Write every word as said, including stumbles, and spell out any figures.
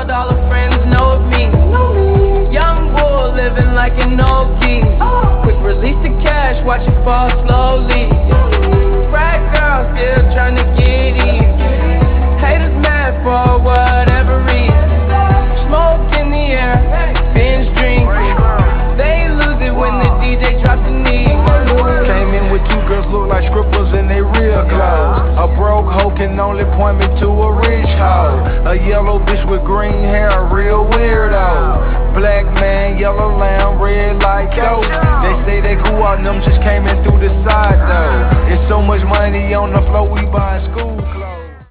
world, all her friends know of me. Young bull living like an old king. Quick release the cash, watch it fall slowly. Frat girl still trying to get in. Haters mad for whatever reason. Smoke in the air, binge drink. They lose it when the D J drops the knee. Came in with two girls look like scribbles in they real clothes. A broke hoe can only point me to a rich hoe. A yellow bitch with green hair, a real weirdo. Black man, yellow lamb, red like dope. They say they cool out, them just came in through the side though. It's so much money on the floor, we buy school.